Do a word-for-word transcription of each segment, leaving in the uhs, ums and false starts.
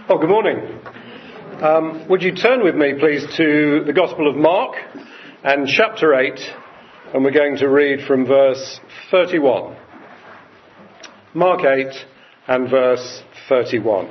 Oh, good morning. Um, would you turn with me, please, to the Gospel of Mark and chapter eight, and we're going to read from verse thirty-one. Mark eight and verse thirty-one.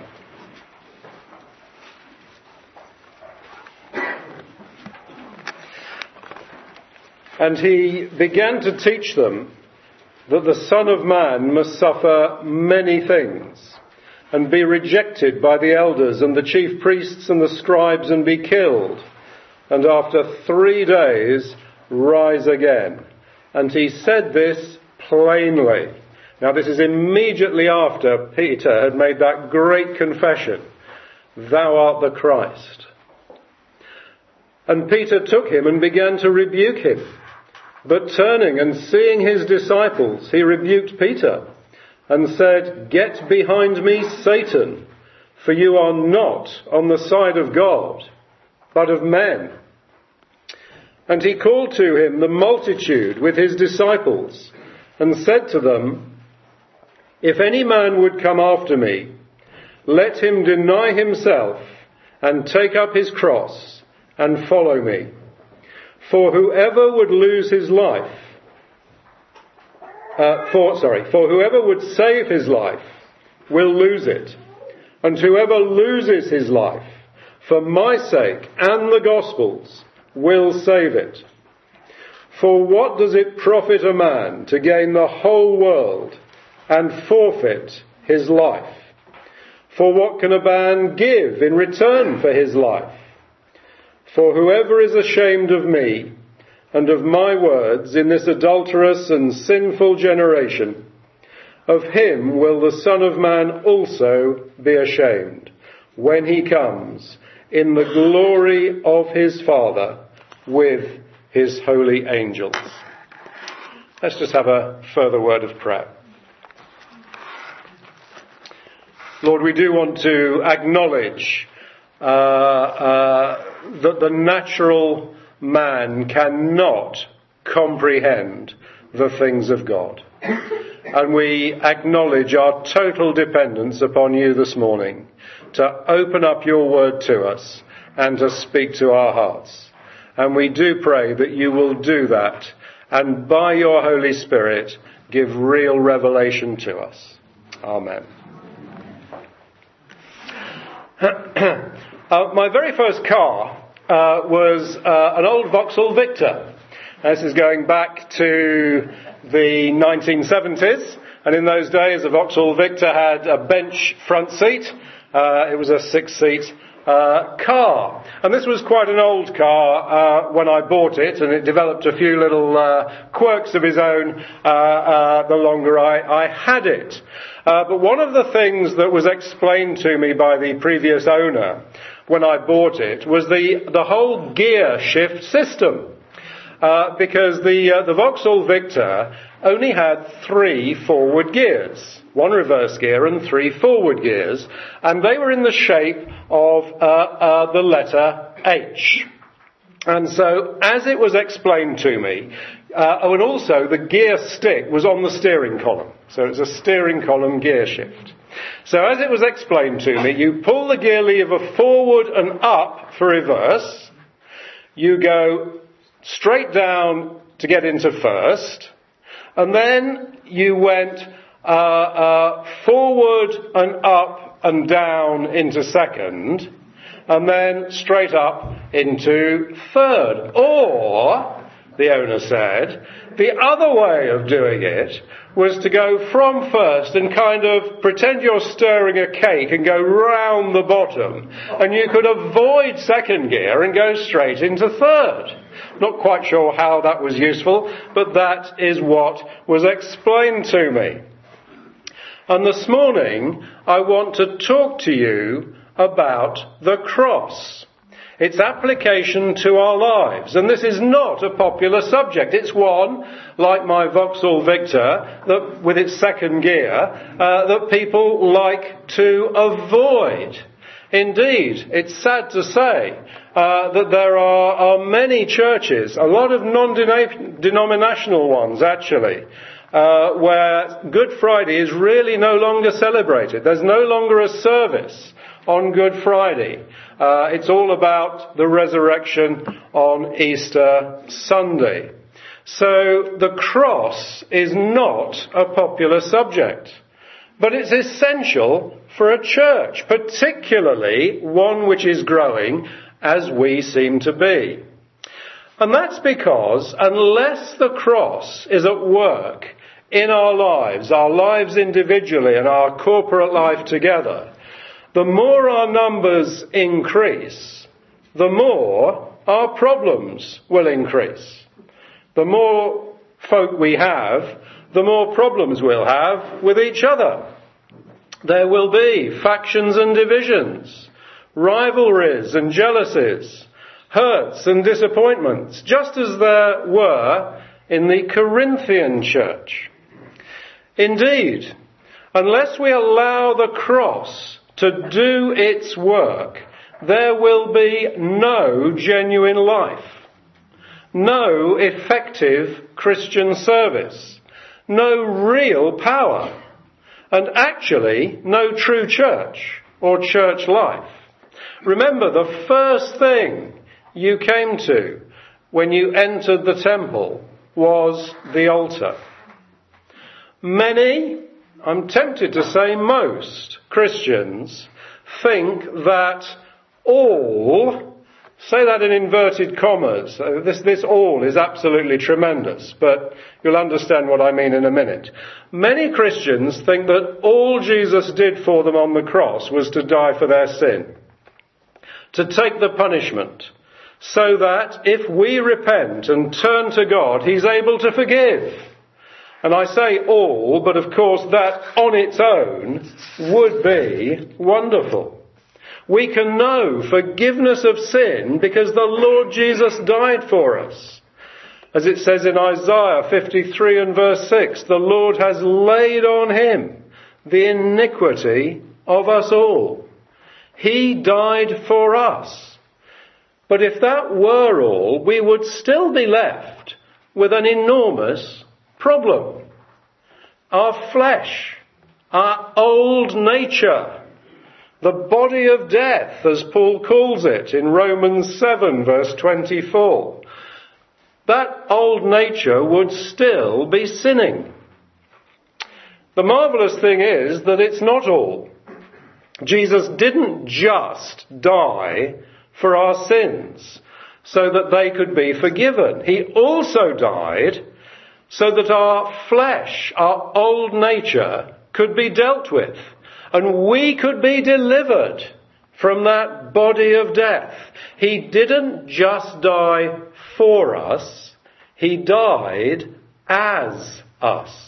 And he began to teach them that the Son of Man must suffer many things, and be rejected by the elders and the chief priests and the scribes, and be killed, and after three days rise again. And he said this plainly. Now this is immediately after Peter had made that great confession, "Thou art the Christ." And Peter took him and began to rebuke him. But turning and seeing his disciples, he rebuked Peter and said, "Get behind me, Satan, for you are not on the side of God, but of men." And he called to him the multitude with his disciples and said to them, "If any man would come after me, let him deny himself and take up his cross and follow me. For whoever would lose his life, uh, for, sorry, for whoever would save his life will lose it. And whoever loses his life for my sake and the gospel's will save it. For what does it profit a man to gain the whole world and forfeit his life? For what can a man give in return for his life? For whoever is ashamed of me and of my words in this adulterous and sinful generation, of him will the Son of Man also be ashamed when he comes in the glory of his Father with his holy angels." Let's just have a further word of prayer. Lord, we do want to acknowledge uh, uh, that the natural man cannot comprehend the things of God. And we acknowledge our total dependence upon you this morning to open up your word to us and to speak to our hearts. And we do pray that you will do that and by your Holy Spirit give real revelation to us. Amen. uh, my very first car uh, was uh, an old Vauxhall Victor. This is going back to the nineteen seventies, and in those days a Vauxhall Victor had a bench front seat. Uh, it was a six-seat uh, car, and this was quite an old car uh, when I bought it, and it developed a few little uh, quirks of its own uh, uh, the longer I, I had it. Uh, but one of the things that was explained to me by the previous owner when I bought it was the, the whole gear shift system. Uh, because the, uh, the Vauxhall Victor only had three forward gears, one reverse gear and three forward gears, and they were in the shape of uh, uh, the letter H. And so, as it was explained to me, uh, oh, and also the gear stick was on the steering column. So it was a steering column gear shift. So as it was explained to me, you pull the gear lever forward and up for reverse. You go straight down to get into first. And then you went uh, uh, forward and up and down into second. And then straight up into third. Or, the owner said, the other way of doing it was to go from first and kind of pretend you're stirring a cake and go round the bottom. And you could avoid second gear and go straight into third. Not quite sure how that was useful, but that is what was explained to me. And this morning, I want to talk to you about the cross, its application to our lives. And this is not a popular subject. It's one, like my Vauxhall Victor, that with its second gear, uh, that people like to avoid. Indeed, it's sad to say uh, that there are, are many churches, a lot of non-denominational ones actually, uh, where Good Friday is really no longer celebrated. There's no longer a service on Good Friday. Uh, it's all about the resurrection on Easter Sunday. So the cross is not a popular subject, but it's essential for a church, particularly one which is growing as we seem to be. And that's because unless the cross is at work in our lives, our lives individually and our corporate life together, the more our numbers increase, the more our problems will increase. The more folk we have, the more problems we'll have with each other. There will be factions and divisions, rivalries and jealousies, hurts and disappointments, just as there were in the Corinthian church. Indeed, unless we allow the cross to do its work, there will be no genuine life, no effective Christian service, no real power, and actually no true church or church life. Remember, the first thing you came to when you entered the temple was the altar. Many, I'm tempted to say most, Christians think that all, say that in inverted commas, uh, this, this all is absolutely tremendous, but you'll understand what I mean in a minute. Many Christians think that all Jesus did for them on the cross was to die for their sin, to take the punishment, so that if we repent and turn to God, He's able to forgive. And I say all, but of course that on its own would be wonderful. We can know forgiveness of sin because the Lord Jesus died for us. As it says in Isaiah fifty-three and verse six, the Lord has laid on Him the iniquity of us all. He died for us. But if that were all, we would still be left with an enormous problem. Our flesh, our old nature, the body of death, as Paul calls it in Romans seven verse twenty-four. That old nature would still be sinning. The marvellous thing is that it's not all. Jesus didn't just die for our sins so that they could be forgiven. He also died so that our flesh, our old nature, could be dealt with. And we could be delivered from that body of death. He didn't just die for us, He died as us.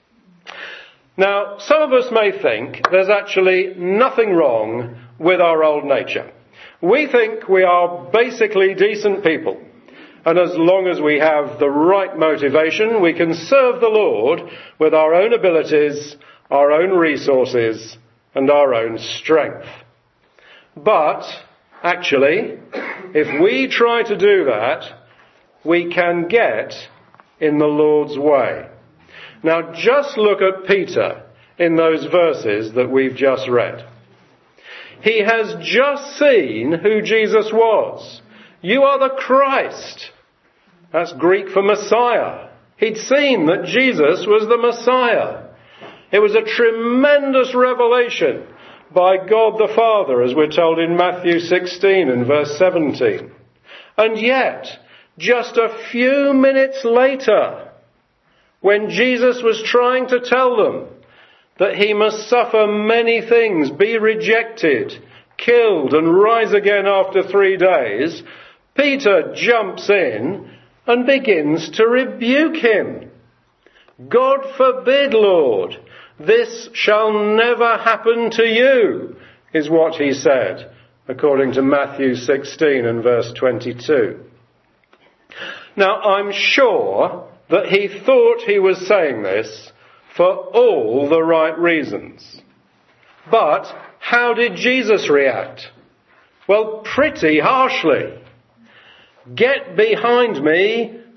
Now, some of us may think there's actually nothing wrong with our old nature. We think we are basically decent people. And as long as we have the right motivation, we can serve the Lord with our own abilities, our own resources, and our own strength. But, actually, if we try to do that, we can get in the Lord's way. Now, just look at Peter in those verses that we've just read. He has just seen who Jesus was. You are the Christ. That's Greek for Messiah. He'd seen that Jesus was the Messiah. It was a tremendous revelation by God the Father, as we're told in Matthew sixteen and verse seventeen. And yet, just a few minutes later, when Jesus was trying to tell them that He must suffer many things, be rejected, killed, and rise again after three days, Peter jumps in and begins to rebuke Him. God forbid, Lord, this shall never happen to you, is what he said, according to Matthew sixteen and verse twenty-two. Now, I'm sure that he thought he was saying this for all the right reasons. But how did Jesus react? Well, pretty harshly. Get behind me,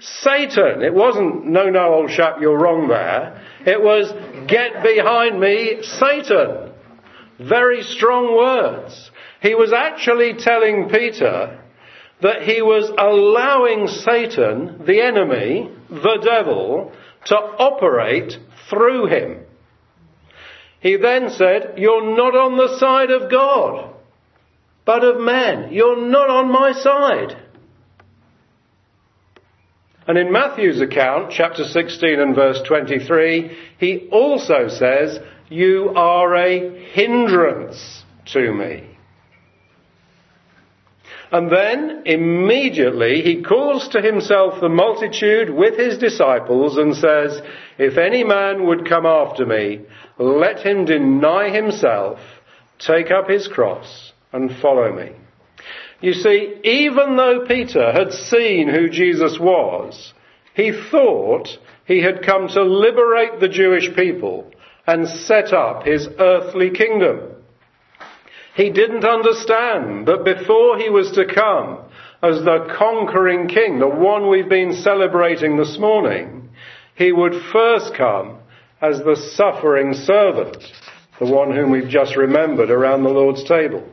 Satan. It wasn't, no, no, old chap, you're wrong there. It was, get behind me, Satan. Very strong words. He was actually telling Peter that he was allowing Satan, the enemy, the devil, to operate through him. He then said, you're not on the side of God, but of men. You're not on my side. And in Matthew's account, chapter sixteen and verse twenty-three, he also says, you are a hindrance to me. And then, immediately, he calls to himself the multitude with his disciples and says, if any man would come after me, let him deny himself, take up his cross, and follow me. You see, even though Peter had seen who Jesus was, he thought he had come to liberate the Jewish people and set up his earthly kingdom. He didn't understand that before he was to come as the conquering king, the one we've been celebrating this morning, he would first come as the suffering servant, the one whom we've just remembered around the Lord's table.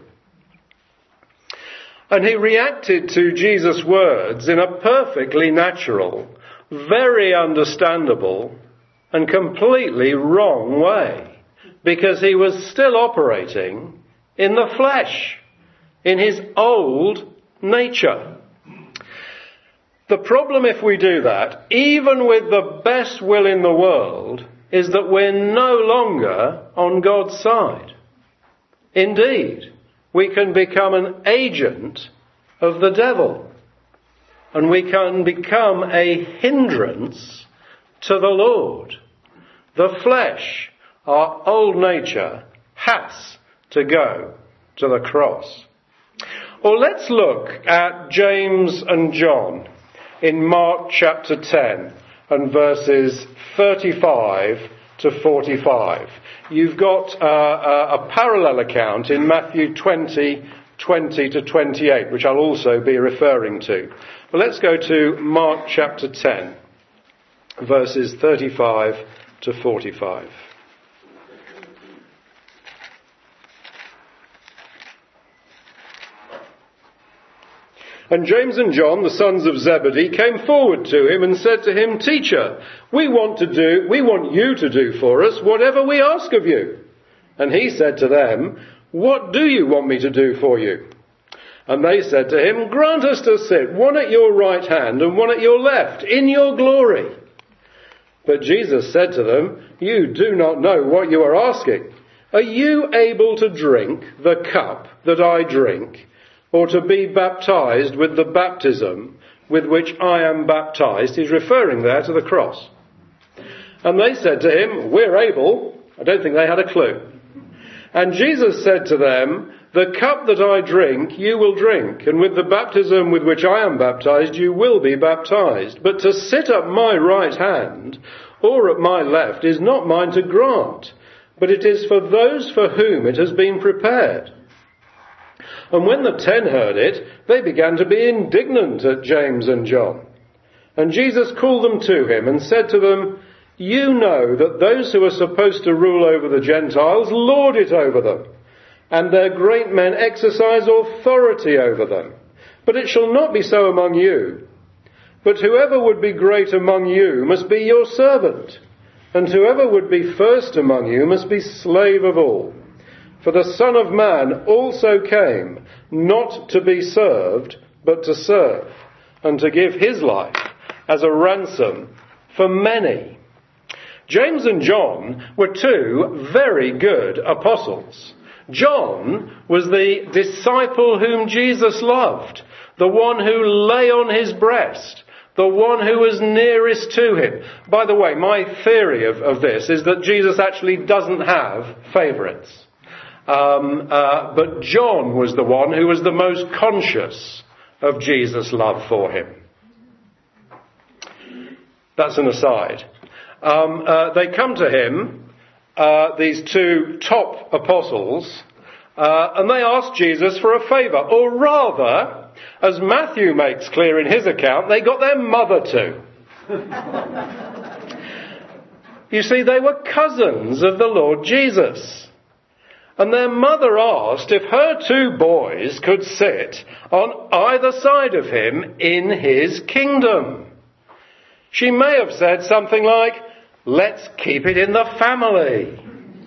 And he reacted to Jesus' words in a perfectly natural, very understandable, and completely wrong way, because he was still operating in the flesh, in his old nature. The problem if we do that, even with the best will in the world, is that we're no longer on God's side. Indeed, we can become an agent of the devil, and we can become a hindrance to the Lord. The flesh, our old nature, has to go to the cross. Or let's look at James and John in Mark chapter ten and verses thirty-five to forty-five. You've got uh, a, a parallel account in Matthew twenty, twenty to twenty-eight, which I'll also be referring to. But let's go to Mark chapter ten, verses thirty-five to forty-five. And James and John, the sons of Zebedee, came forward to him and said to him, Teacher, we want to do, we want you to do for us whatever we ask of you. And he said to them, What do you want me to do for you? And they said to him, Grant us to sit, one at your right hand and one at your left, in your glory. But Jesus said to them, You do not know what you are asking. Are you able to drink the cup that I drink, or to be baptized with the baptism with which I am baptized? He's referring there to the cross. And they said to him, We're able. I don't think they had a clue. And Jesus said to them, The cup that I drink, you will drink, and with the baptism with which I am baptized, you will be baptized. But to sit at my right hand or at my left is not mine to grant, but it is for those for whom it has been prepared. And when the ten heard it, they began to be indignant at James and John. And Jesus called them to him and said to them, You know that those who are supposed to rule over the Gentiles lord it over them, and their great men exercise authority over them. But it shall not be so among you. But whoever would be great among you must be your servant, and whoever would be first among you must be slave of all. For the Son of Man also came, not to be served, but to serve, and to give his life as a ransom for many. James and John were two very good apostles. John was the disciple whom Jesus loved, the one who lay on his breast, the one who was nearest to him. By the way, my theory of, of this is that Jesus actually doesn't have favourites. Um, uh, but John was the one who was the most conscious of Jesus' love for him. That's an aside. Um, uh, they come to him, uh, these two top apostles, uh, and they ask Jesus for a favour. Or rather, As Matthew makes clear in his account, they got their mother to. You see, they were cousins of the Lord Jesus. And their mother asked if her two boys could sit on either side of him in his kingdom. She may have said something like, "Let's keep it in the family."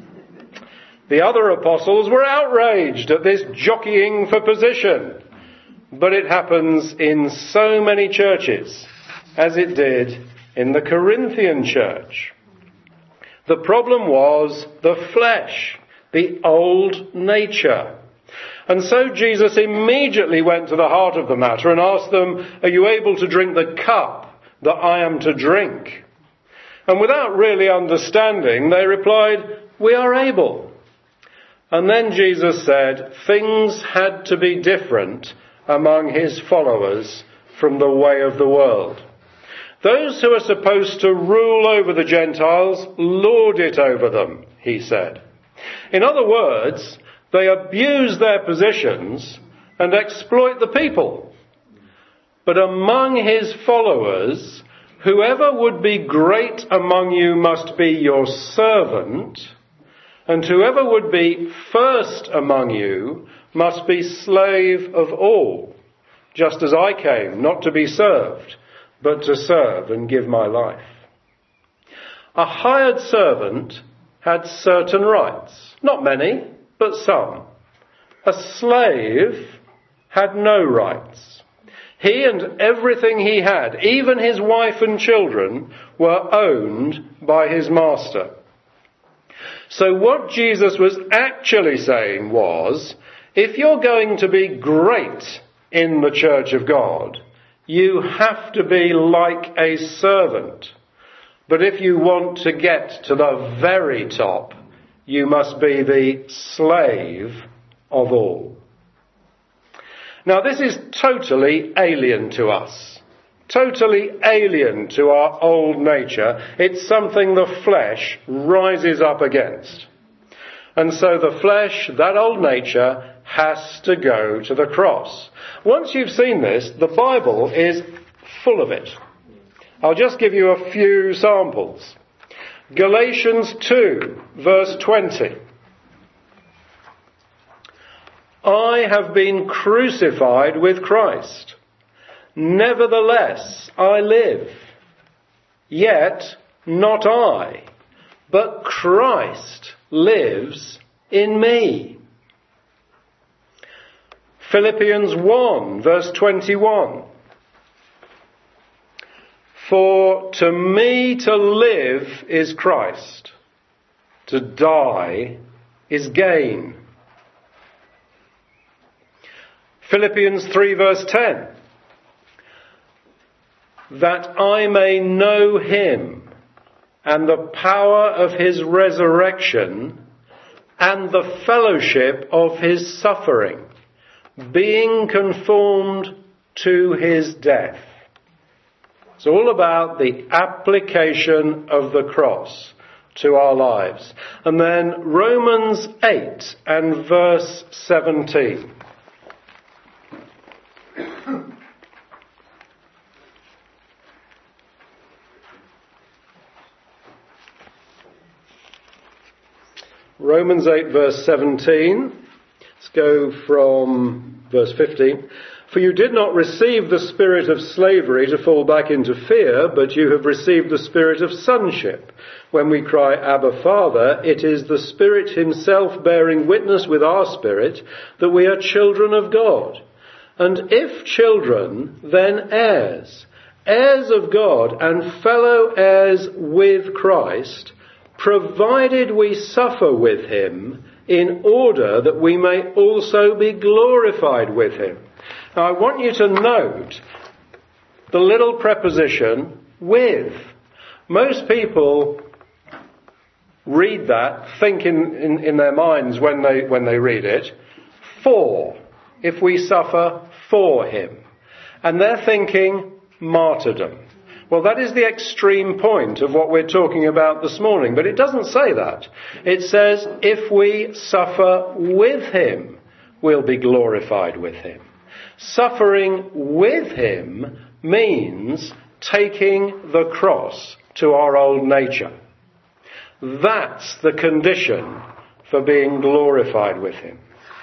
The other apostles were outraged at this jockeying for position. But it happens in so many churches, as it did in the Corinthian church. The problem was the flesh, the old nature. And so Jesus immediately went to the heart of the matter and asked them, "Are you able to drink the cup that I am to drink?" And without really understanding, they replied, "We are able." And then Jesus said things had to be different among his followers from the way of the world. Those who are supposed to rule over the Gentiles lord it over them, he said. In other words, they abuse their positions and exploit the people. But among his followers, whoever would be great among you must be your servant, and whoever would be first among you must be slave of all, just as I came not to be served, but to serve and give my life. A hired servant had certain rights, not many, but some. A slave had no rights. He and everything he had, even his wife and children, were owned by his master. So what Jesus was actually saying was, if you're going to be great in the church of God, you have to be like a servant. But if you want to get to the very top, you must be the slave of all. Now this is totally alien to us. Totally alien to our old nature. It's something the flesh rises up against. And so the flesh, that old nature, has to go to the cross. Once you've seen this, the Bible is full of it. I'll just give you a few samples. Galatians two, verse twenty. I have been crucified with Christ. Nevertheless, I live. Yet not I, but Christ lives in me. Philippians one, verse twenty-one. For to me to live is Christ, to die is gain. Philippians three, verse ten. That I may know him and the power of his resurrection and the fellowship of his suffering, being conformed to his death. It's all about the application of the cross to our lives. And then Romans eight and verse seventeen. Romans eight verse seventeen. Let's go from verse fifteen. For you did not receive the spirit of slavery to fall back into fear, but you have received the spirit of sonship. When we cry, Abba, Father, it is the Spirit himself bearing witness with our spirit that we are children of God. And if children, then heirs, heirs of God and fellow heirs with Christ, provided we suffer with him in order that we may also be glorified with him. Now I want you to note the little preposition with. Most people read that, think in, in, in their minds when they, when they read it, for, if we suffer for him. And they're thinking martyrdom. Well, that is the extreme point of what we're talking about this morning, but it doesn't say that. It says, if we suffer with him, we'll be glorified with him. Suffering with him means taking the cross to our old nature. That's the condition for being glorified with him.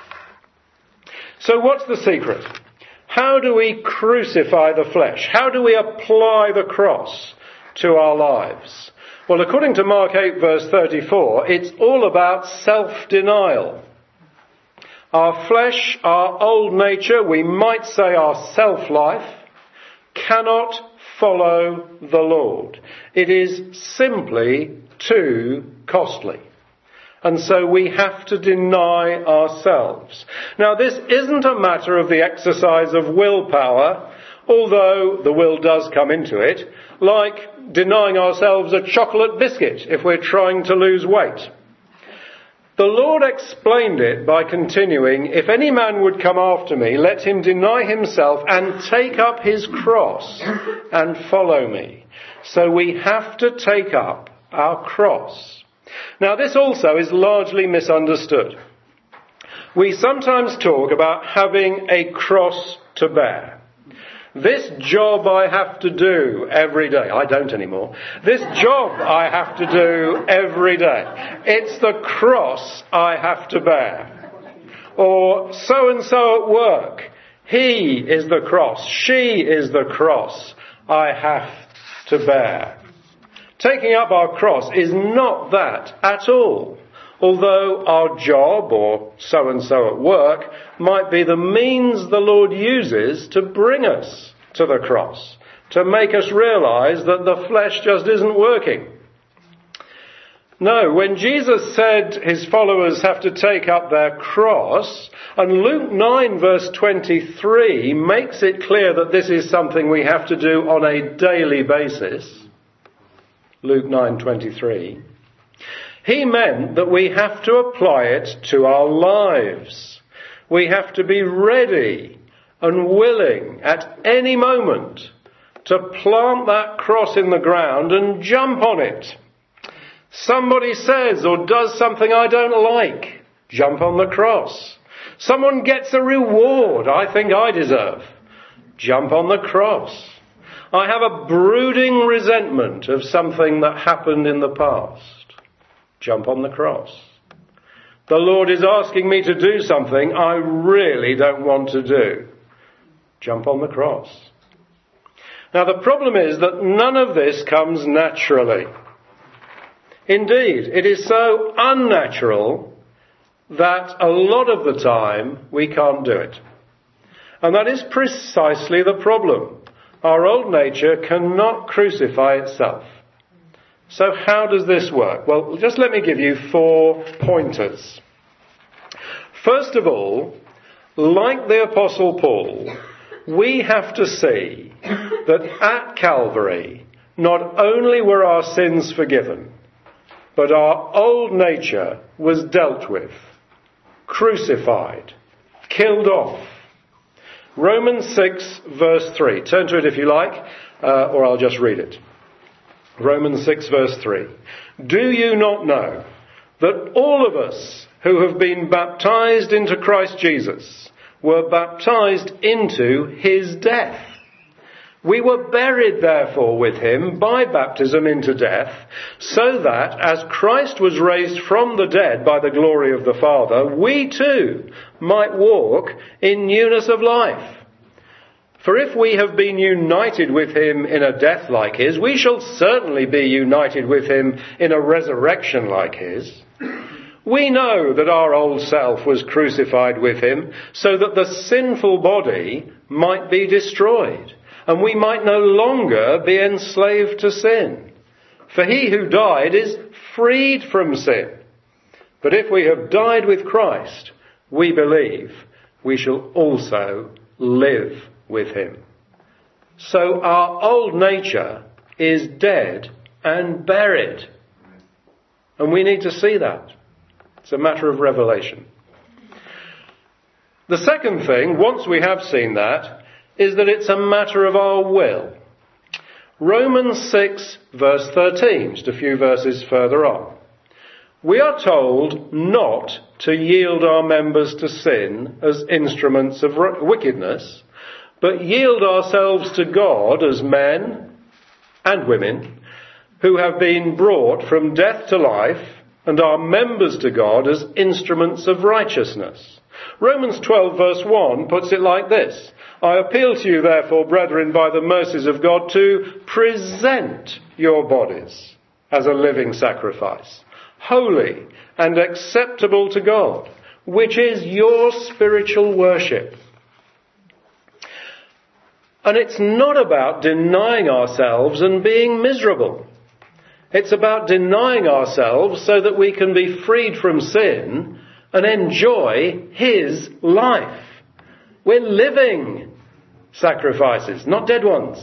So what's the secret? How do we crucify the flesh? How do we apply the cross to our lives? Well, according to Mark eight verse thirty-four, it's all about self-denial. Our flesh, our old nature, we might say our self-life, cannot follow the Lord. It is simply too costly. And so we have to deny ourselves. Now, this isn't a matter of the exercise of willpower, although the will does come into it, like denying ourselves a chocolate biscuit if we're trying to lose weight. The Lord explained it by continuing, "If any man would come after me, let him deny himself and take up his cross and follow me." So we have to take up our cross. Now, this also is largely misunderstood. We sometimes talk about having a cross to bear. This job I have to do every day. I don't anymore. This job I have to do every day. It's the cross I have to bear. Or so-and-so at work. He is the cross. She is the cross I have to bear. Taking up our cross is not that at all. Although our job, or so-and-so at work, might be the means the Lord uses to bring us to the cross, to make us realise that the flesh just isn't working. No, when Jesus said his followers have to take up their cross, and Luke nine verse twenty-three makes it clear that this is something we have to do on a daily basis, Luke nine twenty-three, he meant that we have to apply it to our lives. We have to be ready and willing at any moment to plant that cross in the ground and jump on it. Somebody says or does something I don't like, jump on the cross. Someone gets a reward I think I deserve, jump on the cross. I have a brooding resentment of something that happened in the past, jump on the cross. The Lord is asking me to do something I really don't want to do, jump on the cross. Now, the problem is that none of this comes naturally. Indeed, it is so unnatural that a lot of the time we can't do it. And that is precisely the problem. Our old nature cannot crucify itself. So how does this work? Well, just let me give you four pointers. First of all, like the Apostle Paul, we have to see that at Calvary, not only were our sins forgiven, but our old nature was dealt with, crucified, killed off. Romans six verse three. Turn to it if you like, uh, or I'll just read it. Romans six verse three. Do you not know that all of us who have been baptized into Christ Jesus were baptized into his death? We were buried, therefore, with him by baptism into death, so that, as Christ was raised from the dead by the glory of the Father, we too might walk in newness of life. For if we have been united with him in a death like his, we shall certainly be united with him in a resurrection like his. We know that our old self was crucified with him, so that the sinful body might be destroyed, and we might no longer be enslaved to sin. For he who died is freed from sin. But if we have died with Christ, we believe we shall also live with him. So our old nature is dead and buried. And we need to see that. It's a matter of revelation. The second thing, once we have seen that, is that it's a matter of our will. Romans six verse thirteen, just a few verses further on. we are told not to yield our members to sin as instruments of wickedness, but yield ourselves to God as men and women who have been brought from death to life and are members to God as instruments of righteousness. Romans twelve verse one puts it like this: I appeal to you therefore, brethren, by the mercies of God, to present your bodies as a living sacrifice, holy and acceptable to God, which is your spiritual worship. And it's not about denying ourselves and being miserable. It's about denying ourselves so that we can be freed from sin and enjoy His life. We're living sacrifices, not dead ones.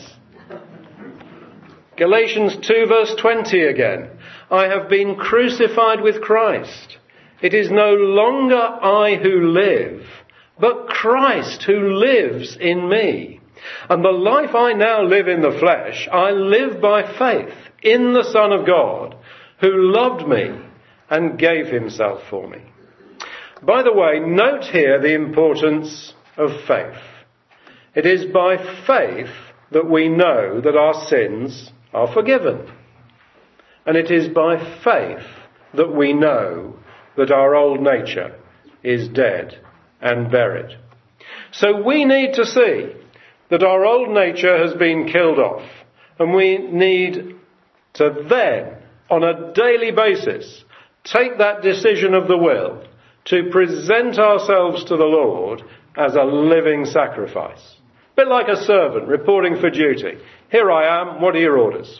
Galatians two verse twenty again. I have been crucified with Christ. It is no longer I who live, but Christ who lives in me. And the life I now live in the flesh, I live by faith in the Son of God, who loved me and gave himself for me. By the way, note here the importance of faith. It is by faith that we know that our sins are forgiven. And it is by faith that we know that our old nature is dead and buried. So we need to see that our old nature has been killed off, and we need to then, on a daily basis, take that decision of the will to present ourselves to the Lord as a living sacrifice. A bit like a servant reporting for duty. Here I am, what are your orders?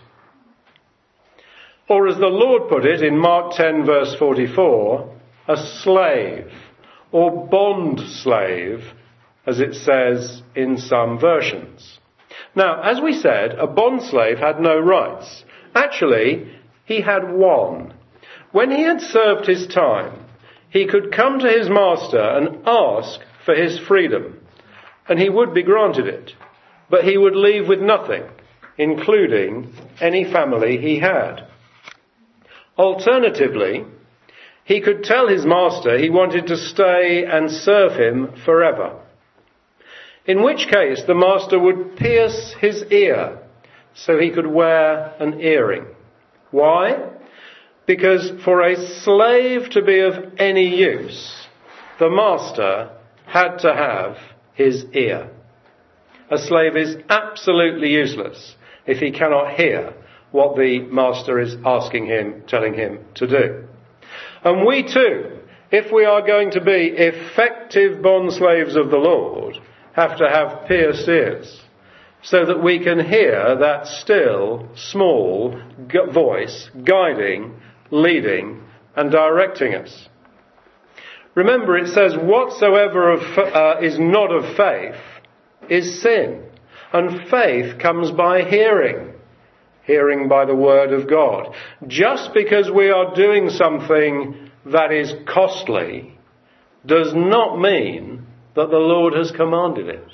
Or as the Lord put it in Mark ten verse forty-four, a slave or bond slave, as it says in some versions. Now, as we said, a bond slave had no rights. Actually, he had one. When he had served his time, he could come to his master and ask for his freedom, and he would be granted it. But he would leave with nothing, including any family he had. Alternatively, he could tell his master he wanted to stay and serve him forever. In which case the master would pierce his ear so he could wear an earring. Why? Because for a slave to be of any use, the master had to have his ear. A slave is absolutely useless if he cannot hear what the master is asking him, telling him to do. And we too, if we are going to be effective bond slaves of the Lord, have to have pierced ears so that we can hear that still, small gu- voice guiding, leading and directing us. Remember, it says, whatsoever of, uh, is not of faith is sin. And faith comes by hearing. Hearing by the word of God. Just because we are doing something that is costly does not mean that the Lord has commanded it.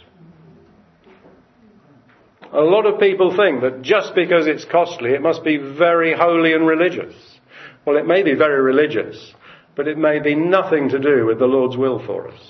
A lot of people think that just because it's costly, it must be very holy and religious. Well, it may be very religious, but it may be nothing to do with the Lord's will for us.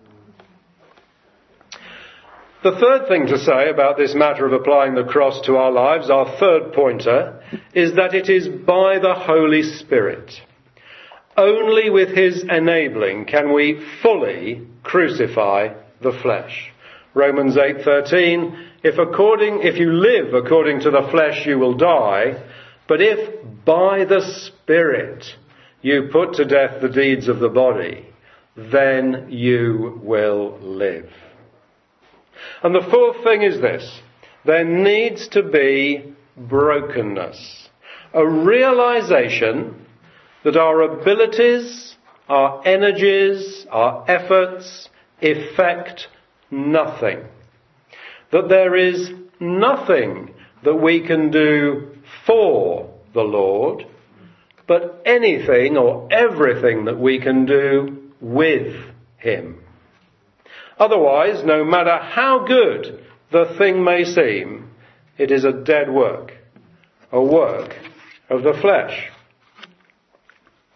The third thing to say about this matter of applying the cross to our lives, our third pointer, is that it is by the Holy Spirit. Only with His enabling can we fully crucify the flesh. Romans eight thirteen, if according, if you live according to the flesh you will die, but if by the Spirit you put to death the deeds of the body, then you will live. And the fourth thing is this: there needs to be brokenness. A realization that our abilities, our energies, our efforts effect nothing. That there is nothing that we can do for the Lord, but anything or everything that we can do with Him. Otherwise, no matter how good the thing may seem, it is a dead work, a work of the flesh.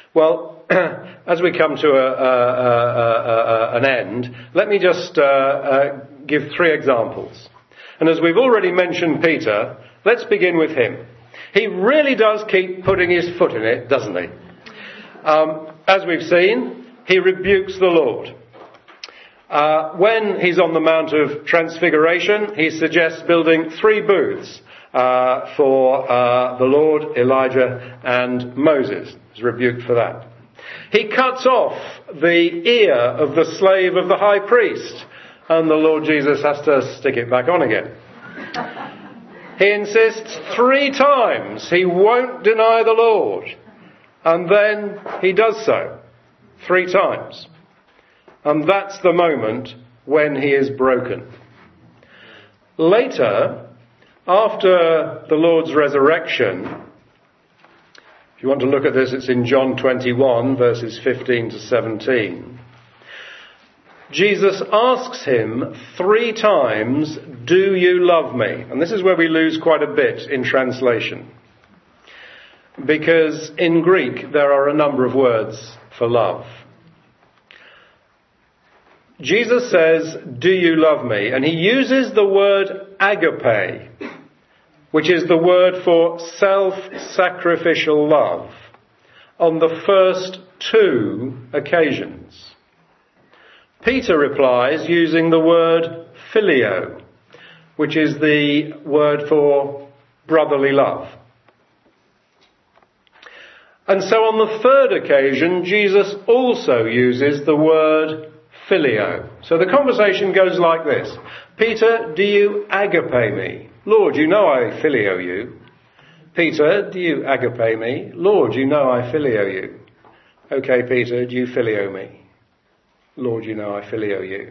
Well, as we come to a, a, a, a, an end, let me just uh, uh, give three examples. And as we've already mentioned Peter, let's begin with him. He really does keep putting his foot in it, doesn't he? Um, as we've seen, he rebukes the Lord. Uh, when he's on the Mount of Transfiguration, he suggests building three booths uh, for uh, the Lord, Elijah and Moses. He's rebuked for that. He cuts off the ear of the slave of the high priest, and the Lord Jesus has to stick it back on again. He insists three times he won't deny the Lord, and then he does so three times. And that's the moment when he is broken. Later, after the Lord's resurrection, if you want to look at this, it's in John twenty-one, verses fifteen to seventeen. Jesus asks him three times, "Do you love me?" And this is where we lose quite a bit in translation. Because in Greek, there are a number of words for love. Jesus says, "Do you love me?" And he uses the word agape, which is the word for self-sacrificial love, on the first two occasions. Peter replies using the word phileo, which is the word for brotherly love. And so on the third occasion, Jesus also uses the word phileo. So the conversation goes like this. Peter, do you agape me? Lord, you know I phileo you. Peter, do you agape me? Lord, you know I phileo you. Okay, Peter, do you phileo me? Lord, you know I phileo you.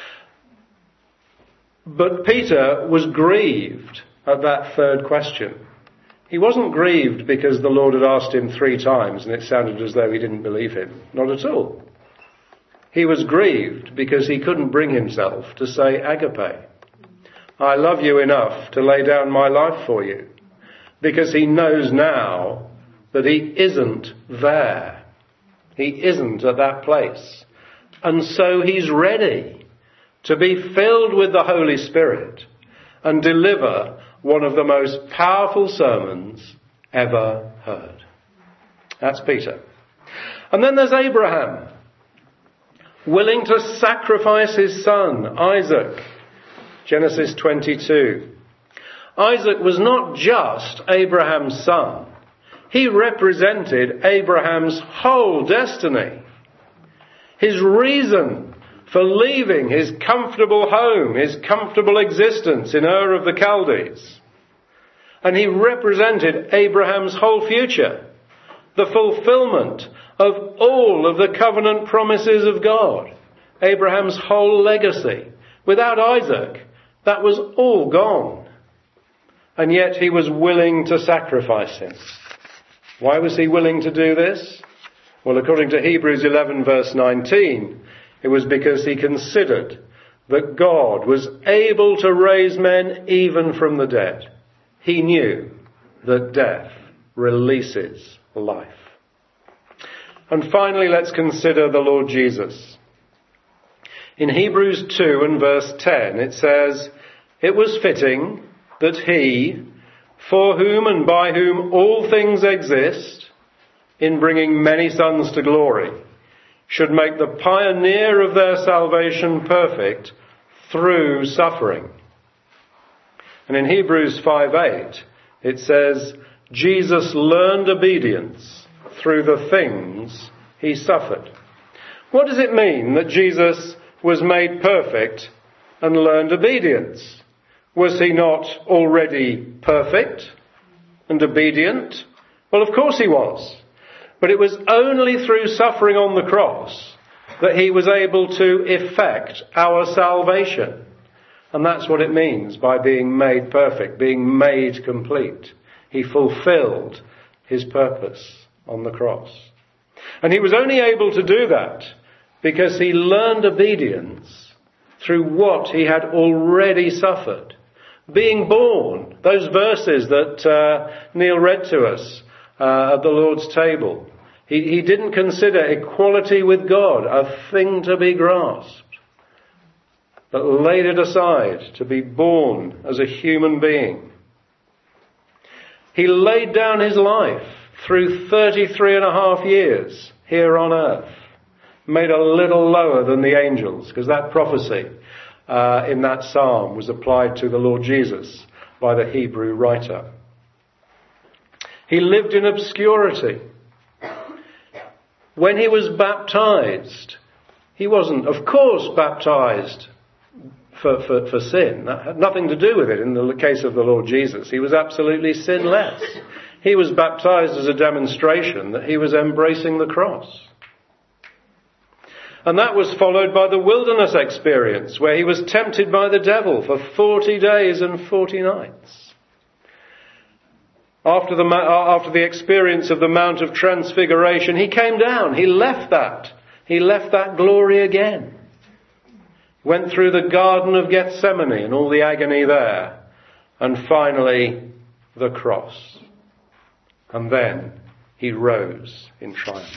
But Peter was grieved at that third question. He wasn't grieved because the Lord had asked him three times and it sounded as though he didn't believe him. Not at all. He was grieved because he couldn't bring himself to say agape. I love you enough to lay down my life for you. Because he knows now that he isn't there. He isn't at that place. And so he's ready to be filled with the Holy Spirit and deliver one of the most powerful sermons ever heard. That's Peter. And then there's Abraham, willing to sacrifice his son, Isaac. Genesis twenty-two. Isaac was not just Abraham's son. He represented Abraham's whole destiny. His reason for leaving his comfortable home, his comfortable existence in Ur of the Chaldees. And he represented Abraham's whole future, the fulfillment of all of the covenant promises of God, Abraham's whole legacy. Without Isaac, that was all gone. And yet he was willing to sacrifice him. Why was he willing to do this? Well, according to Hebrews eleven verse nineteen, it was because he considered that God was able to raise men even from the dead. He knew that death releases life. And finally, let's consider the Lord Jesus. In Hebrews two and verse ten, it says, "It was fitting that he, for whom and by whom all things exist, in bringing many sons to glory, should make the pioneer of their salvation perfect through suffering." And in Hebrews five eight, it says, "Jesus learned obedience through the things he suffered." What does it mean that Jesus was made perfect and learned obedience? Was he not already perfect and obedient? Well, of course he was. But it was only through suffering on the cross that he was able to effect our salvation. And that's what it means by being made perfect, being made complete. He fulfilled his purpose on the cross. And he was only able to do that because he learned obedience through what he had already suffered. Being born, those verses that uh, Neil read to us uh, at the Lord's table. He, he didn't consider equality with God a thing to be grasped, but laid it aside to be born as a human being. He laid down his life through thirty-three and a half years here on earth, made a little lower than the angels, because that prophecy uh, in that psalm was applied to the Lord Jesus by the Hebrew writer. He lived in obscurity. When he was baptized, he wasn't, of course, baptized for, for, for sin. That had nothing to do with it in the case of the Lord Jesus. He was absolutely sinless. He was baptized as a demonstration that he was embracing the cross. And that was followed by the wilderness experience, where he was tempted by the devil for forty days and forty nights. After the, after the experience of the Mount of Transfiguration, he came down. He left that. He left that glory again. Went through the Garden of Gethsemane and all the agony there. And finally, the cross. And then he rose in triumph.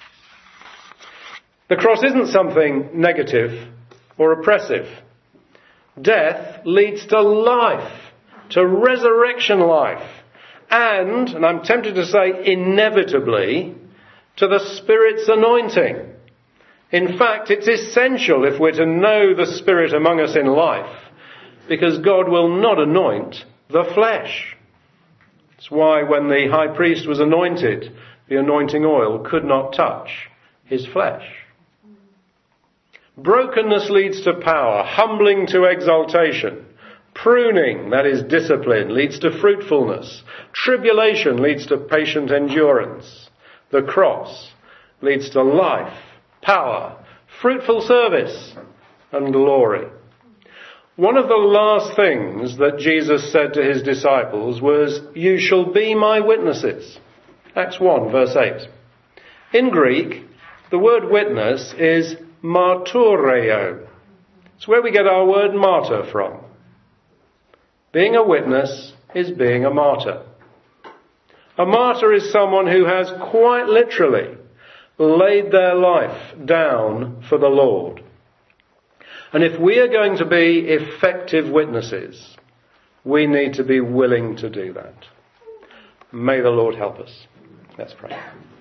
The cross isn't something negative or oppressive. Death leads to life, to resurrection life, and, and I'm tempted to say inevitably, to the Spirit's anointing. In fact, it's essential if we're to know the Spirit among us in life, because God will not anoint the flesh. That's why when the high priest was anointed, the anointing oil could not touch his flesh. Brokenness leads to power, humbling to exaltation. Pruning, that is discipline, leads to fruitfulness. Tribulation leads to patient endurance. The cross leads to life, power, fruitful service, and glory. One of the last things that Jesus said to his disciples was, "You shall be my witnesses." Acts one, verse eight. In Greek, the word witness is martureo. It's where we get our word martyr from. Being a witness is being a martyr. A martyr is someone who has quite literally laid their life down for the Lord. And if we are going to be effective witnesses, we need to be willing to do that. May the Lord help us. Let's pray.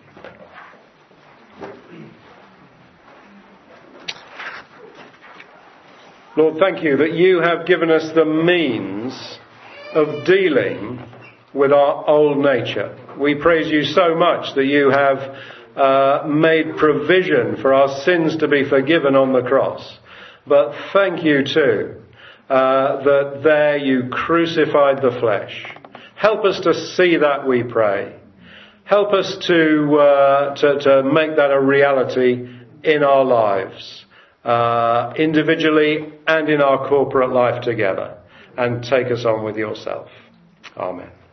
Lord, thank you that you have given us the means of dealing with our old nature. We praise you so much that you have uh, made provision for our sins to be forgiven on the cross. But thank you too uh, that there you crucified the flesh. Help us to see that, we pray. Help us to, uh, to, to make that a reality in our lives. Uh, individually and in our corporate life together, and take us on with yourself. Amen.